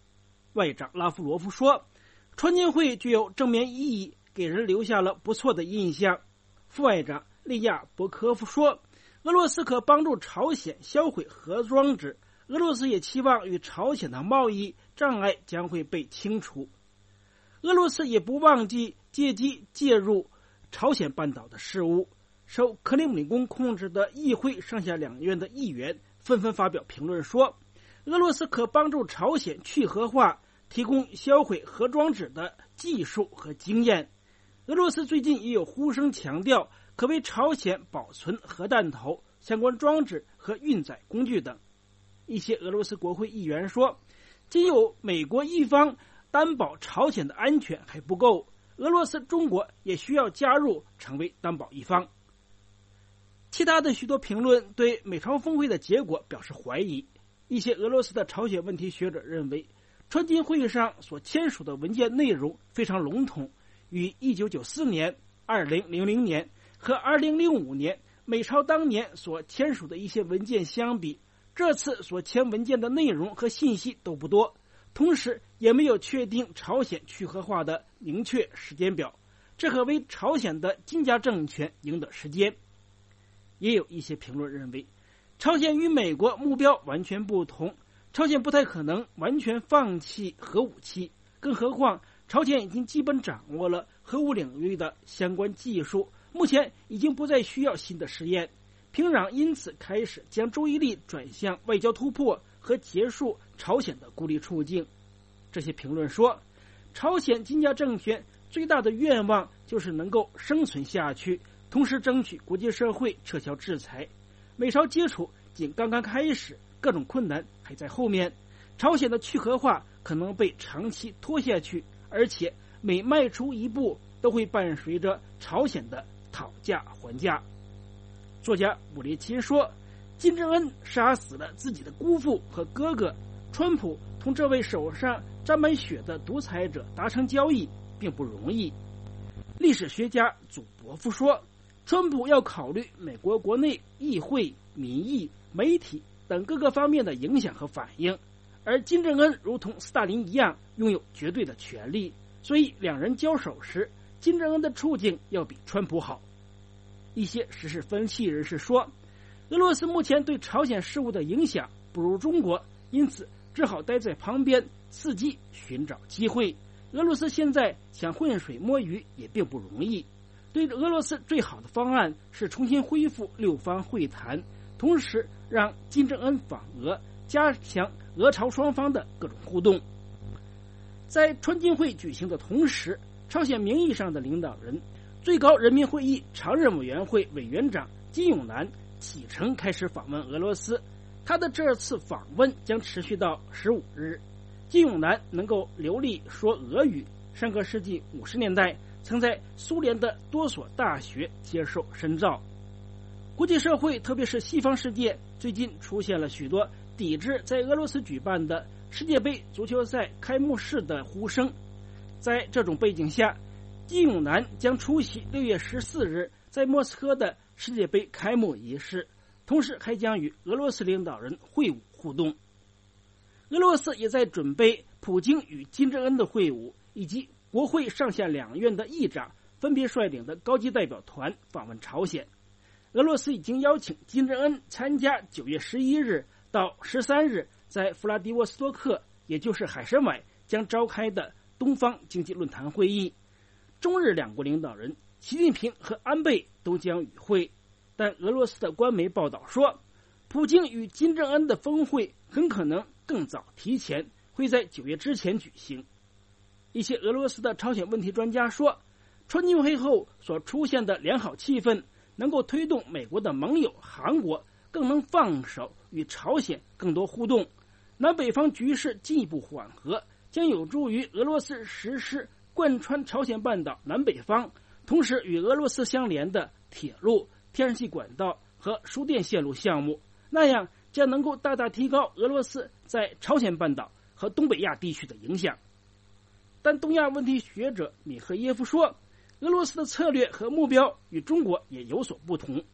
外长拉夫罗夫说，川金会具有正面意义，给人留下了不错的印象。副外长利亚伯科夫说，俄罗斯可帮助朝鲜销毁核装置，俄罗斯也期望与朝鲜的贸易障碍将会被清除。俄罗斯也不忘记借机介入朝鲜半岛的事务。受克里姆林宫控制的议会上下两院的议员纷纷发表评论说，俄罗斯可帮助朝鲜去核化，提供销毁核装置的技术和经验。俄罗斯最近也有呼声强调，可为朝鲜保存核弹头、相关装置和运载工具等。一些俄罗斯国会议员说，仅有美国一方担保朝鲜的安全还不够，俄罗斯、中国也需要加入成为担保一方。其他的许多评论对美朝峰会的结果表示怀疑。一些俄罗斯的朝鲜问题学者认为，川金会上所签署的文件内容非常笼统，与1994年、2000年和2005年美朝当年所签署的一些文件相比，这次所签文件的内容和信息都不多，同时也没有确定朝鲜去核化的明确时间表，这可为朝鲜的金家政权赢得时间。也有一些评论认为，朝鲜与美国目标完全不同，朝鲜不太可能完全放弃核武器，更何况朝鲜已经基本掌握了核武领域的相关技术，目前已经不再需要新的试验。平壤因此开始将注意力转向外交突破和结束朝鲜的孤立处境。这些评论说，朝鲜金家政权最大的愿望就是能够生存下去，同时争取国际社会撤销制裁。美朝接触仅刚刚开始，各种困难还在后面，朝鲜的去核化可能被长期拖下去，而且每迈出一步都会伴随着朝鲜的讨价还价。作家伍列钦说，金正恩杀死了自己的姑父和哥哥，川普同这位手上沾满血的独裁者达成交易并不容易。历史学家祖伯夫说，川普要考虑美国国内议会、民意、媒体等各个方面的影响和反应，而金正恩如同斯大林一样拥有绝对的权力，所以两人交手时，金正恩的处境要比川普好。一些时事分析人士说，俄罗斯目前对朝鲜事务的影响不如中国，因此只好待在旁边伺机寻找机会。俄罗斯现在想浑水摸鱼也并不容易。对俄罗斯最好的方案是重新恢复六方会谈，同时让金正恩访俄，加强俄朝双方的各种互动。在川金会举行的同时，朝鲜名义上的领导人、最高人民会议常任委员会委员长金永南启程开始访问俄罗斯，他的这次访问将持续到15日。金永南能够流利说俄语，上个世纪50年代曾在苏联的多所大学接受深造。国际社会，特别是西方世界，最近出现了许多抵制在俄罗斯举办的世界杯足球赛开幕式的呼声。在这种背景下，金永南将出席6月14日在莫斯科的世界杯开幕仪式，同时还将与俄罗斯领导人会晤互动。俄罗斯也在准备普京与金正恩的会晤，以及国会上下两院的议长分别率领的高级代表团访问朝鲜。俄罗斯已经邀请金正恩参加9月11日到13日在弗拉迪沃斯托克，也就是海参崴将召开的东方经济论坛会议。中日两国领导人习近平和安倍都将与会，但俄罗斯的官媒报道说，普京与金正恩的峰会很可能更早提前，会在9月之前举行。一些俄罗斯的朝鲜问题专家说，川金会后所出现的良好气氛能够推动美国的盟友韩国更能放手与朝鲜更多互动，南北方局势进一步缓和，将有助于俄罗斯实施贯穿朝鲜半岛南北方，同时与俄罗斯相连的铁路、天然气管道和输电线路项目，那样将能够大大提高俄罗斯在朝鲜半岛和东北亚地区的影响。但东亚问题学者米赫耶夫说，俄罗斯的策略和目标与中国也有所不同。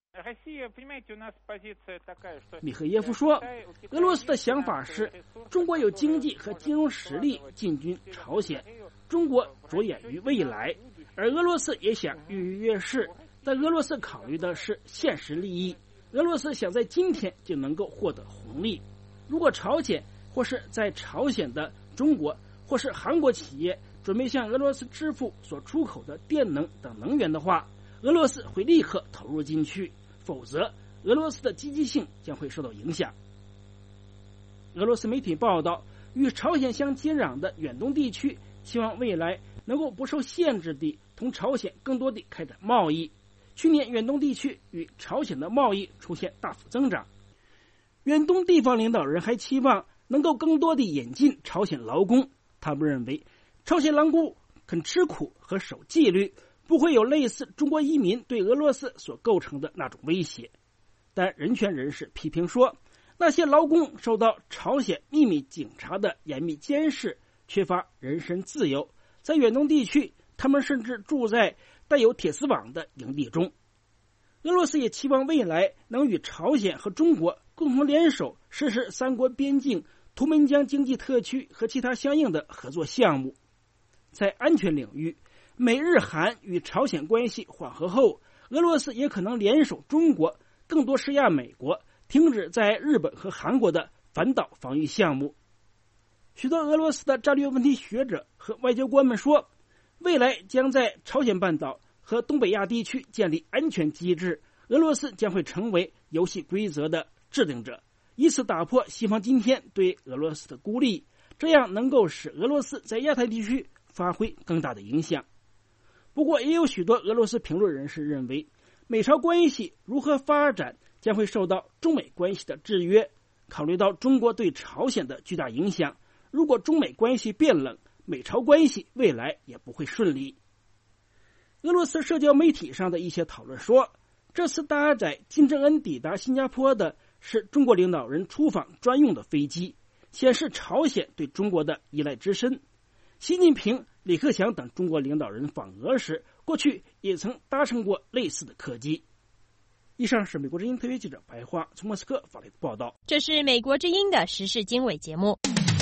米赫耶夫说，俄罗斯的想法是，中国有经济和金融实力进军朝鲜，中国着眼于未来，而俄罗斯也想跃跃欲试，但俄罗斯考虑的是现实利益，俄罗斯想在今天就能够获得红利。如果朝鲜或是在朝鲜的中国或是韩国企业准备向俄罗斯支付所出口的电能等能源的话，俄罗斯会立刻投入进去，否则俄罗斯的积极性将会受到影响。俄罗斯媒体报道，与朝鲜相接壤的远东地区希望未来能够不受限制地同朝鲜更多地开展贸易。去年远东地区与朝鲜的贸易出现大幅增长。远东地方领导人还期望能够更多地引进朝鲜劳工，他们认为朝鲜劳工肯吃苦和守纪律，不会有类似中国移民对俄罗斯所构成的那种威胁。但人权人士批评说，那些劳工受到朝鲜秘密警察的严密监视，缺乏人身自由，在远东地区他们甚至住在带有铁丝网的营地中。俄罗斯也期望未来能与朝鲜和中国共同联手实施三国边境图们江经济特区和其他相应的合作项目。在安全领域，美日韩与朝鲜关系缓和后，俄罗斯也可能联手中国，更多施压美国停止在日本和韩国的反导防御项目。许多俄罗斯的战略问题学者和外交官们说，未来将在朝鲜半岛和东北亚地区建立安全机制，俄罗斯将会成为游戏规则的制定者，以此打破西方今天对俄罗斯的孤立，这样能够使俄罗斯在亚太地区发挥更大的影响。不过，也有许多俄罗斯评论人士认为，美朝关系如何发展将会受到中美关系的制约。考虑到中国对朝鲜的巨大影响，如果中美关系变冷，美朝关系未来也不会顺利。俄罗斯社交媒体上的一些讨论说，这次搭载金正恩抵达新加坡的是中国领导人出访专用的飞机，显示朝鲜对中国的依赖之深。习近平、李克强等中国领导人访俄时，过去也曾搭乘过类似的客机。以上是美国之音特约记者白桦从莫斯科发来的报道。 这是美国之音的时事经纬节目。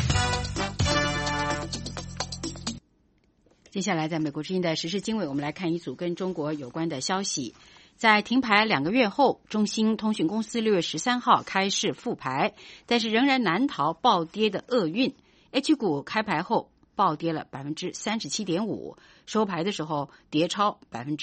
接下来在美国之音的时事经纬，我们来看一组跟中国有关的消息。在停牌2个月后，中兴通讯公司6月13号开市复牌，但是仍然难逃暴跌的厄运。H 股开牌后暴跌了 37.5%， 收盘的时候跌超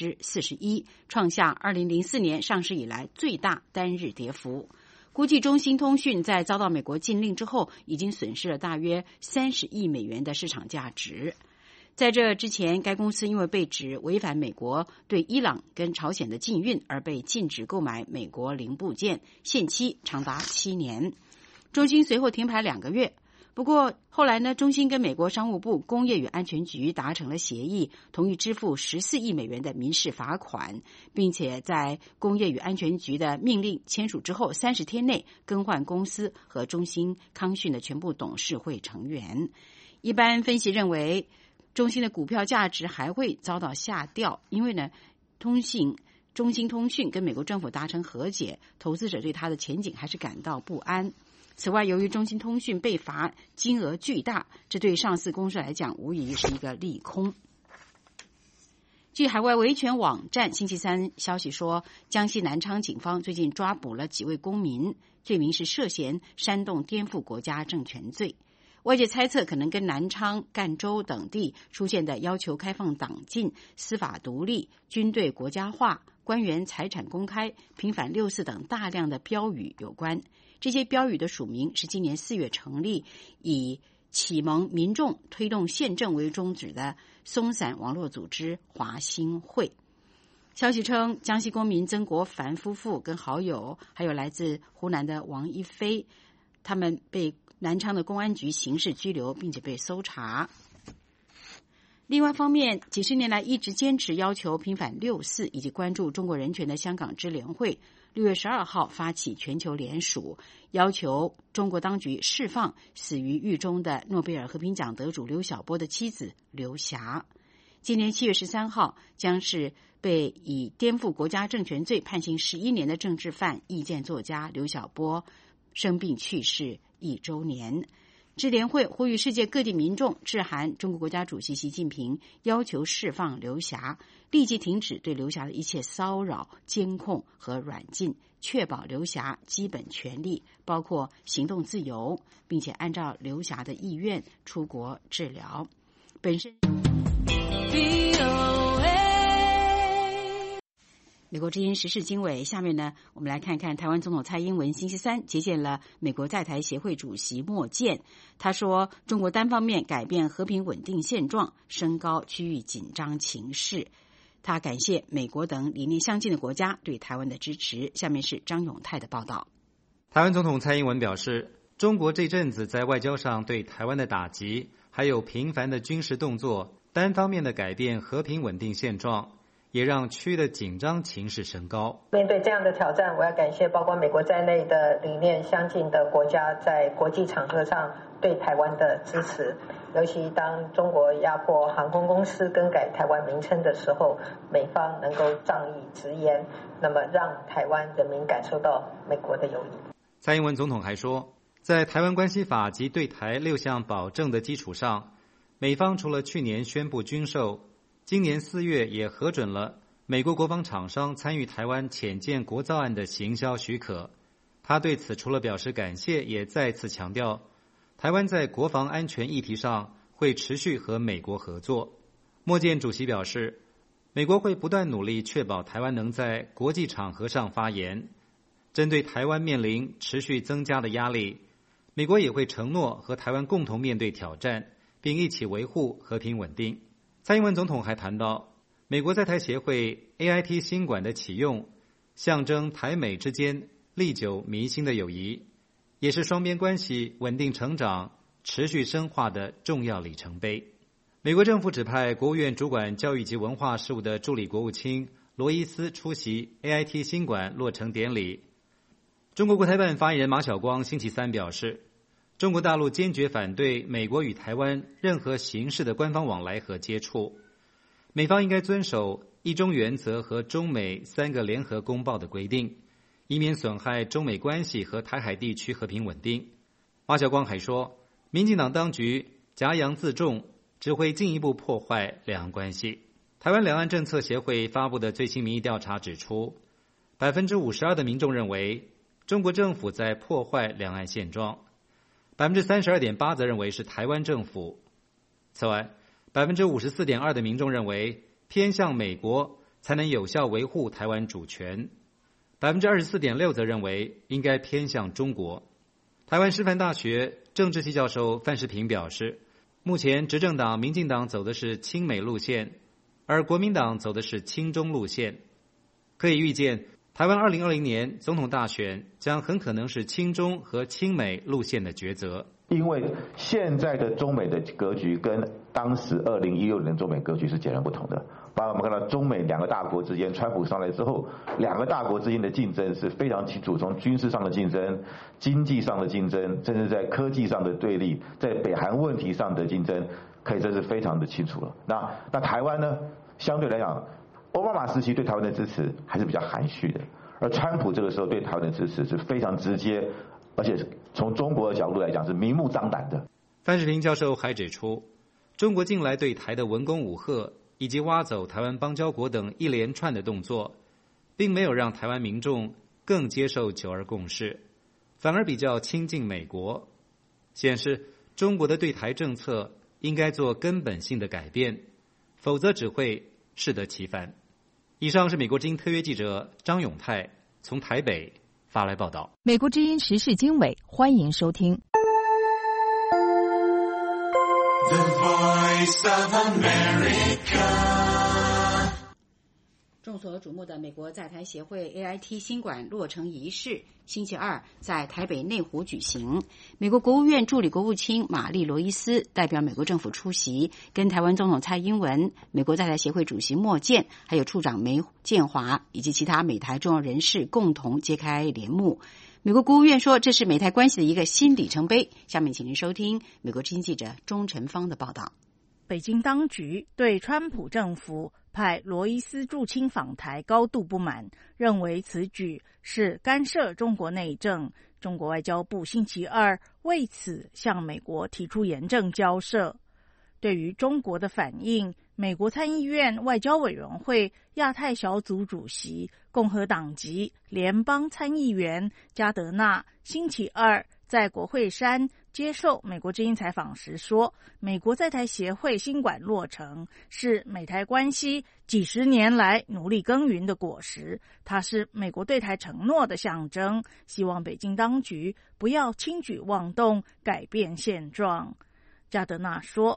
41%， 创下2004年上市以来最大单日跌幅。估计中兴通讯在遭到美国禁令之后，已经损失了大约30亿美元的市场价值。在这之前，该公司因为被指违反美国对伊朗跟朝鲜的禁运而被禁止购买美国零部件，限期长达7年。中兴随后停牌2个月，不过后来呢，中兴跟美国商务部工业与安全局达成了协议，同意支付14亿美元的民事罚款，并且在工业与安全局的命令签署之后30天内更换公司和中兴康讯的全部董事会成员。一般分析认为，中兴的股票价值还会遭到下调，因为呢，中兴通讯跟美国政府达成和解，投资者对它的前景还是感到不安。此外，由于中兴通讯被罚金额巨大，这对上市公司来讲无疑是一个利空。据海外维权网站星期三消息说，江西南昌警方最近抓捕了几位公民，罪名是涉嫌煽动颠覆国家政权罪。外界猜测可能跟南昌、赣州等地出现的要求开放党禁、司法独立、军队国家化、官员财产公开、平反6·4等大量的标语有关。这些标语的署名是今年4月成立，以启蒙民众推动宪政为宗旨的松散网络组织华兴会。消息称，江西公民曾国藩夫妇跟好友，还有来自湖南的王一飞，他们被南昌的公安局刑事拘留，并且被搜查。另外一方面，几十年来一直坚持要求平反6·4以及关注中国人权的香港支联会6月12号发起全球联署，要求中国当局释放死于狱中的诺贝尔和平奖得主刘晓波的妻子刘霞。 今年7月13号将是被以颠覆国家政权罪判刑11年的政治犯、意见作家刘晓波生病去世1周年。支联会呼吁世界各地民众致函中国国家主席习近平，要求释放刘霞，立即停止对刘霞的一切骚扰、监控和软禁，确保刘霞基本权利，包括行动自由，并且按照刘霞的意愿出国治疗。本身美国之音时事经纬，下面呢，我们来看看台湾总统蔡英文星期三接见了美国在台协会主席莫健。他说，中国单方面改变和平稳定现状，升高区域紧张情势。他感谢美国等理念相近的国家对台湾的支持。下面是张永泰的报道。 台湾总统蔡英文表示，中国这阵子在外交上对台湾的打击，还有频繁的军事动作，单方面的改变和平稳定现状，也让区域的紧张情势升高。 面对这样的挑战，我要感谢包括美国在内的理念相近的国家在国际场合上对台湾的支持。尤其当中国压迫航空公司更改台湾名称的时候，美方能够仗义直言，那么让台湾人民感受到美国的友谊。 蔡英文总统还说，在台湾关系法及对台6项保证的基础上，美方除了去年宣布军售，今年4月也核准了美国国防厂商参与台湾潜舰国造案的行销许可。他对此除了表示感谢，也再次强调，台湾在国防安全议题上会持续和美国合作。莫健主席表示，美国会不断努力确保台湾能在国际场合上发言。针对台湾面临持续增加的压力，美国也会承诺和台湾共同面对挑战，并一起维护和平稳定。蔡英文总统还谈到，美国在台协会 AIT 新馆的启用，象征台美之间历久弥新的友谊，也是双边关系稳定成长、持续深化的重要里程碑。美国政府指派国务院主管教育及文化事务的助理国务卿罗伊斯出席 AIT 新馆落成典礼。中国国台办发言人马晓光星期三表示，中国大陆坚决反对美国与台湾任何形式的官方往来和接触，美方应该遵守一中原则和中美3个联合公报的规定，以免损害中美关系和台海地区和平稳定。马晓光还说，民进党当局夹洋自重，只会进一步破坏两岸关系。台湾两岸政策协会发布的最新民意调查指出，52%的民众认为中国政府在破坏两岸现状，32.8%则认为是台湾政府。此外，54.2%的民众认为偏向美国才能有效维护台湾主权，24.6%则认为应该偏向中国。台湾师范大学政治系教授范世平表示，目前执政党民进党走的是亲美路线，而国民党走的是亲中路线。可以预见，台湾2020年总统大选将很可能是亲中和亲美路线的抉择。 因为现在的中美的格局跟当时2016年的中美格局是截然不同的。包括我们看到中美两个大国之间，川普上来之后，两个大国之间的竞争是非常清楚，从军事上的竞争、经济上的竞争，甚至在科技上的对立，在北韩问题上的竞争，可以说是非常的清楚了。那台湾呢，相对来讲，奥巴马时期对台湾的支持还是比较含蓄的，而川普这个时候对台湾的支持是非常直接，而且从中国的角度来讲是明目张胆的。 范世平教授还指出，中国近来对台的文攻武吓以及挖走台湾邦交国等一连串的动作，并没有让台湾民众更接受九二共识，反而比较亲近美国，显示中国的对台政策应该做根本性的改变，否则只会适得其反。以上是美国之音特约记者张永泰从台北发来报道。 美国之音时事经纬，欢迎收听。 The Voice of America。 众所瞩目的美国在台协会 AIT 新馆落成仪式星期二在台北内湖举行。美国国务院助理国务卿玛丽·罗伊斯代表美国政府出席，跟台湾总统蔡英文、美国在台协会主席莫健，还有处长梅建华以及其他美台重要人士共同揭开帘幕。美国国务院说，这是美台关系的一个新里程碑。下面请您收听美国之音记者钟晨芳的报道。 北京当局对川普政府派罗伊斯驻青访台高度不满，认为此举是干涉中国内政。中国外交部星期二为此向美国提出严正交涉。对于中国的反应，美国参议院外交委员会亚太小组主席共和党籍联邦参议员加德纳星期二在国会山接受美国之音采访时说，美国在台协会新馆落成是美台关系几十年来努力耕耘的果实，它是美国对台承诺的象征，希望北京当局不要轻举妄动改变现状。加德纳说，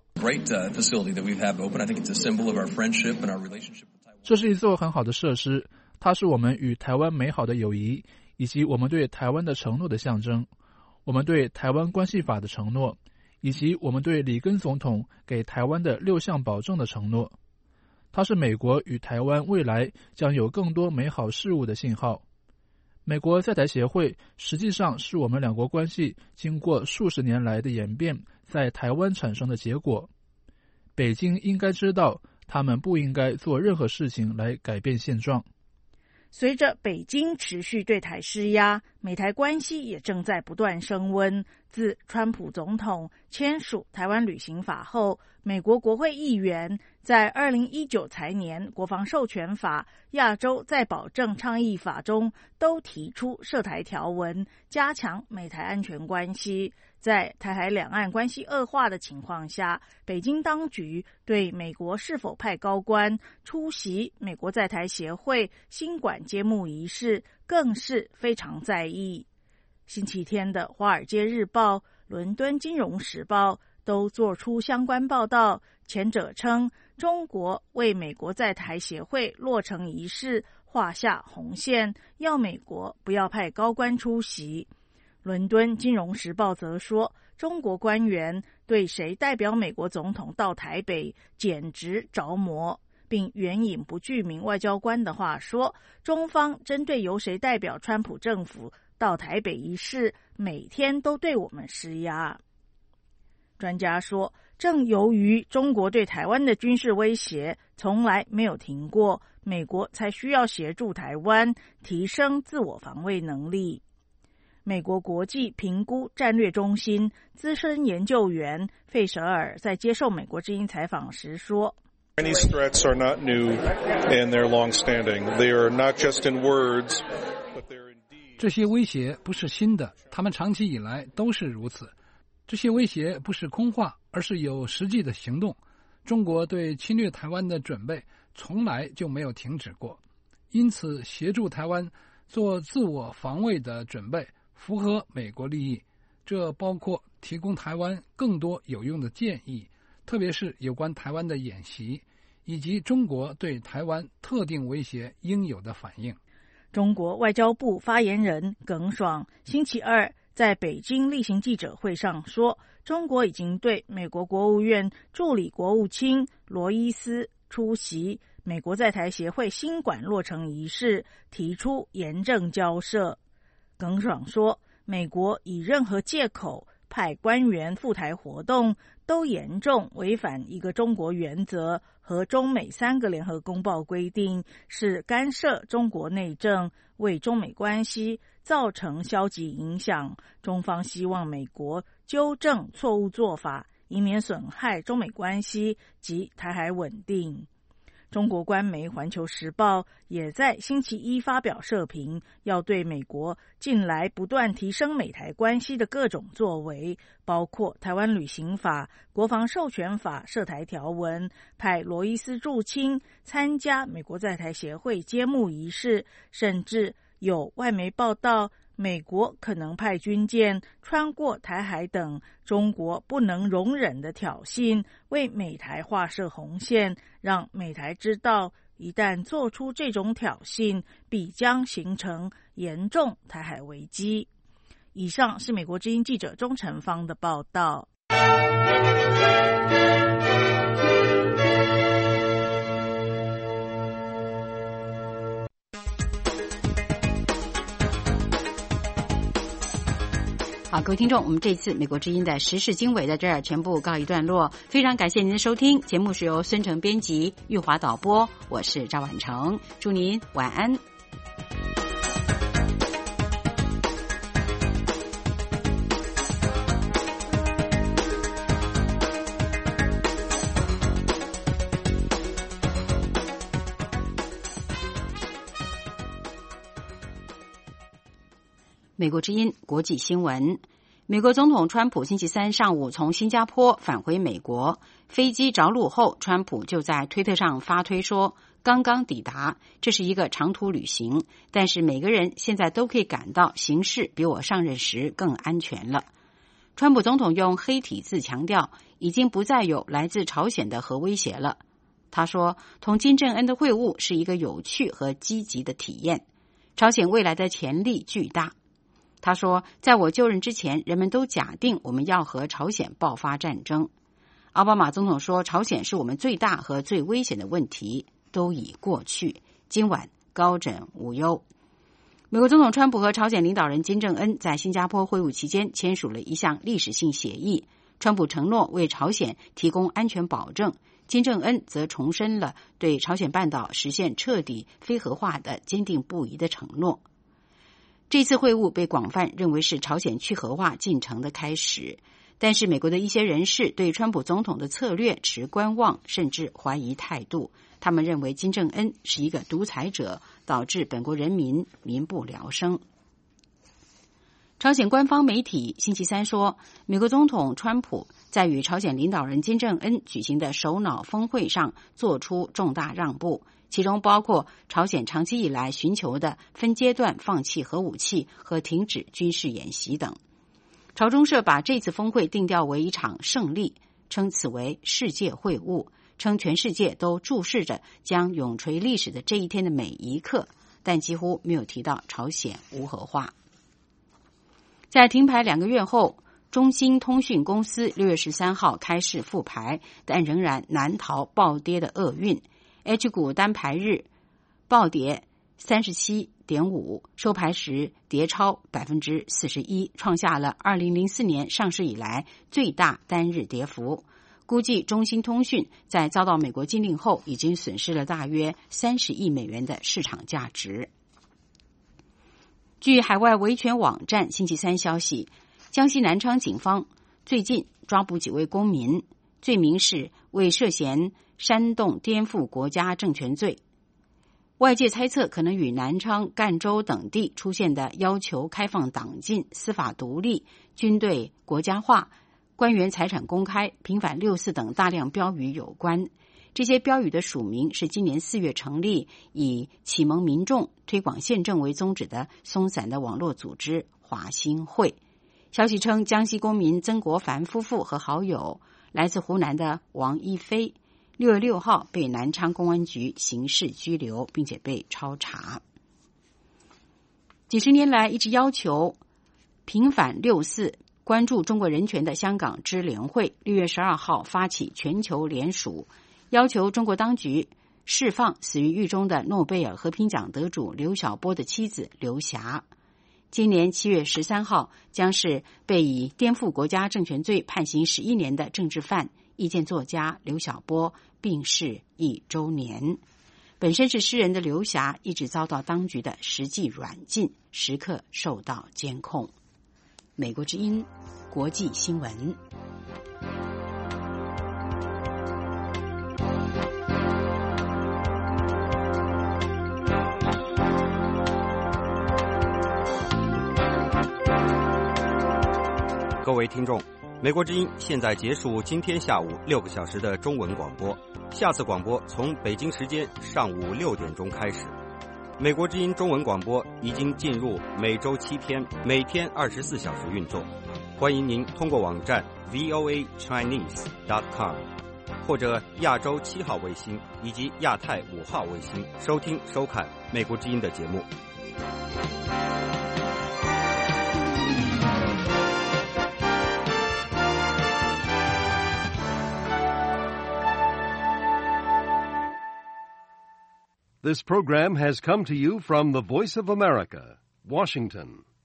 这是一座很好的设施，它是我们与台湾美好的友谊以及我们对台湾的承诺的象征，我们对台湾关系法的承诺，以及我们对里根总统给台湾的6项保证的承诺。它是美国与台湾未来将有更多美好事物的信号。美国在台协会实际上是我们两国关系经过数十年来的演变在台湾产生的结果。北京应该知道，他们不应该做任何事情来改变现状。 随着北京持续对台施压，美台关系也正在不断升温。自川普总统签署台湾旅行法后，美国国会议员在2019财年国防授权法、亚洲再保证倡议法中都提出涉台条文，加强美台安全关系。在台海两岸关系恶化的情况下，北京当局对美国是否派高官出席美国在台协会新馆揭幕仪式更是非常在意。星期天的《华尔街日报》、《伦敦金融时报》都做出相关报道，前者称中国为美国在台协会落成仪式画下红线，要美国不要派高官出席。伦敦金融时报则说，中国官员对谁代表美国总统到台北简直着魔，并援引不具名外交官的话说，中方针对由谁代表川普政府到台北一事，每天都对我们施压。专家说，正由于中国对台湾的军事威胁从来没有停过，美国才需要协助台湾提升自我防卫能力。美国国际评估战略中心资深研究员费舍尔在接受美国之音采访时说， Chinese threats are not new and they're long-standing. They are not just in words, but they're indeed. 这些威胁不是新的，他们长期以来都是如此。这些威胁不是空话，而是有实际的行动。中国对侵略台湾的准备从来就没有停止过，因此协助台湾做自我防卫的准备符合美国利益，这包括提供台湾更多有用的建议，特别是有关台湾的演习，以及中国对台湾特定威胁应有的反应。 中国外交部发言人耿爽星期二在北京例行记者会上说，中国已经对美国国务院助理国务卿罗伊斯出席美国在台协会新馆落成仪式提出严正交涉。耿爽说，美国以任何借口派官员赴台活动，都严重违反一个中国原则和中美3个联合公报规定，是干涉中国内政，为中美关系造成消极影响。中方希望美国纠正错误做法，以免损害中美关系及台海稳定。中国官媒《环球时报》也在星期一发表社评，要对美国近来不断提升美台关系的各种作为，包括台湾旅行法、国防授权法涉台条文、派罗伊斯驻青参加美国在台协会揭幕仪式，甚至有外媒报道美国可能派军舰穿过台海等中国不能容忍的挑衅，为美台划设红线，让美台知道一旦做出这种挑衅，必将形成严重台海危机。以上是美国之音记者钟成芳的报道。 好，各位听众，我们这次美国之音的时事经纬在这儿全部告一段落，非常感谢您的收听。节目是由孙成编辑，玉华导播，我是赵婉成，祝您晚安。美国之音国际新闻，美国总统川普星期三上午从新加坡返回美国，飞机着陆后，川普就在推特上发推说刚刚抵达，这是一个长途旅行，但是每个人现在都可以感到形势比我上任时更安全了。川普总统用黑体字强调，已经不再有来自朝鲜的核威胁了。他说，同金正恩的会晤是一个有趣和积极的体验，朝鲜未来的潜力巨大。他说，在我就任之前，人们都假定我们要和朝鲜爆发战争。奥巴马总统说，朝鲜是我们最大和最危险的问题，都已过去，今晚高枕无忧。美国总统川普和朝鲜领导人金正恩在新加坡会晤期间签署了一项历史性协议，川普承诺为朝鲜提供安全保证，金正恩则重申了对朝鲜半岛实现彻底非核化的坚定不移的承诺。这次会晤被广泛认为是朝鲜去核化进程的开始，但是美国的一些人士对川普总统的策略持观望甚至怀疑态度，他们认为金正恩是一个独裁者，导致本国人民民不聊生。朝鲜官方媒体星期三说，美国总统川普在与朝鲜领导人金正恩举行的首脑峰会上做出重大让步，其中包括朝鲜长期以来寻求的分阶段放弃核武器和停止军事演习等。朝中社把这次峰会定调为一场胜利，称此为世界会晤，称全世界都注视着将永垂历史的这一天的每一刻，但几乎没有提到朝鲜无核化。在停牌2个月后，中兴通讯公司6月13号开市复牌，但仍然难逃暴跌的厄运。H 股单牌日暴跌 37.5%， 收盘时跌超 41%， 创下了2004年上市以来最大单日跌幅。估计中兴通讯在遭到美国禁令后，已经损失了大约30亿美元的市场价值。据海外维权网站星期三消息，江西南昌警方最近抓捕几位公民，罪名是为涉嫌煽动颠覆国家政权罪。外界猜测可能与南昌、赣州等地出现的要求开放党禁、司法独立、军队国家化、官员财产公开、平反6·4等大量标语有关。这些标语的署名是今年4月成立以启蒙民众、推广宪政为宗旨的松散的网络组织华兴会。消息称，江西公民曾国藩夫妇和好友来自湖南的王一飞6月6号被南昌公安局刑事拘留，并且被抄查。几十年来一直要求平反6·4、关注中国人权的香港支联会6月12号发起全球联署，要求中国当局释放死于狱中的诺贝尔和平奖得主刘晓波的妻子刘霞。今年7月13号将是被以颠覆国家政权罪判刑11年的政治犯、意见作家刘晓波病逝1周年。本身是诗人的刘霞一直遭到当局的实际软禁，时刻受到监控。美国之音国际新闻。 各位听众，美国之音现在结束今天下午6个小时的中文广播，下次广播从北京时间上午6点钟开始。美国之音中文广播已经进入每周7天，每天24小时运作。欢迎您通过网站 voachinese.com 或者亚洲7号卫星以及亚太5号卫星收听收看美国之音的节目。 This program has come to you from the Voice of America, Washington.